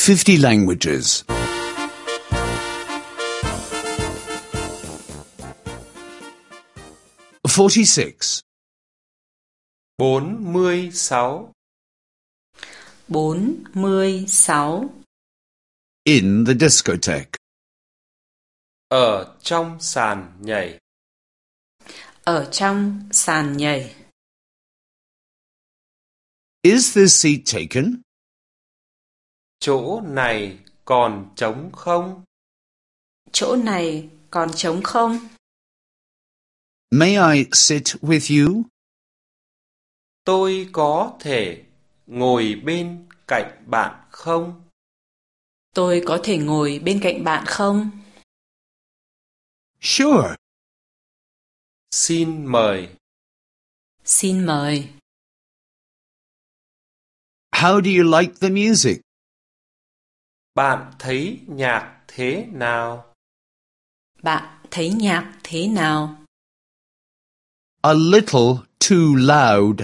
50 languages. 46. 46. 46. In the discotheque. Ở trong sàn nhảy. Ở trong sàn nhảy. Is this seat taken? Chỗ này còn trống không? Chỗ này còn trống không? May I sit with you? Tôi có thể ngồi bên cạnh bạn không? Tôi có thể ngồi bên cạnh bạn không? Sure. Xin mời. Xin mời. How do you like the music? Bạn thấy nhạc thế nào? Bạn thấy nhạc thế nào? A little too loud.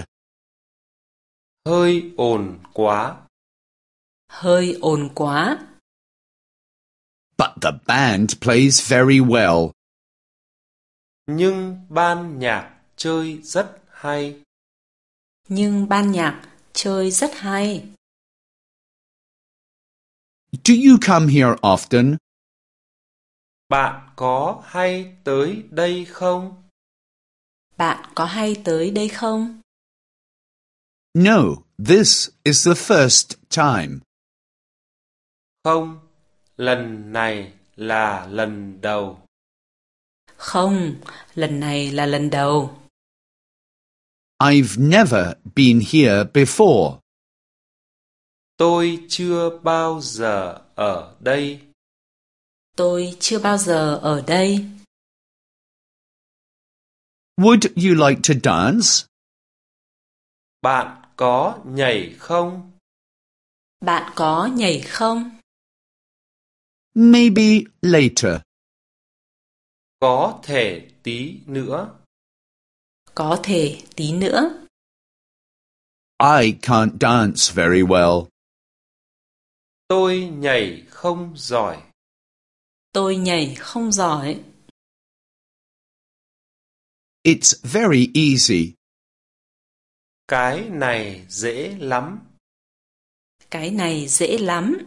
Hơi ồn quá. Hơi ồn quá. But the band plays very well. Nhưng ban nhạc chơi rất hay. Nhưng ban nhạc chơi rất hay. Do you come here often? Bạn có hay tới đây không? Bạn có hay tới đây không? No, this is the first time. Không, lần này là lần đầu. Không, lần này là lần đầu. I've never been here before. Tôi chưa bao giờ ở đây. Tôi chưa bao giờ ở đây. Would you like to dance? Bạn có nhảy không? Bạn có nhảy không? Maybe later. Có thể tí nữa. Có thể tí nữa. I can't dance very well. Tôi nhảy không giỏi. Tôi nhảy không giỏi. It's very easy. Cái này dễ lắm. Cái này dễ lắm.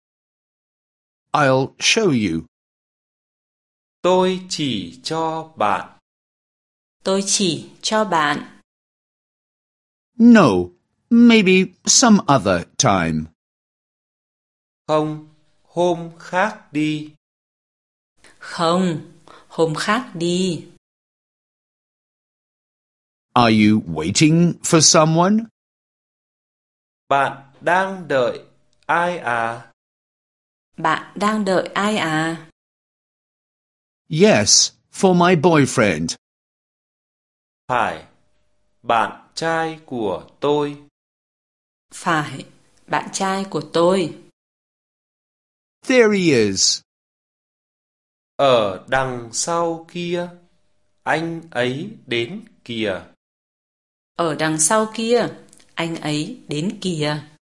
I'll show you. Tôi chỉ cho bạn. Tôi chỉ cho bạn. No, maybe some other time. Không, hôm khác đi. Không, hôm khác đi. Are you waiting for someone? Bạn đang đợi ai à? Bạn đang đợi ai à? Yes, for my boyfriend. Phải, bạn trai của tôi. Phải, bạn trai của tôi. There he is. Ở đằng sau kia, anh ấy đến kìa. Ở đằng sau kia, anh ấy đến kìa.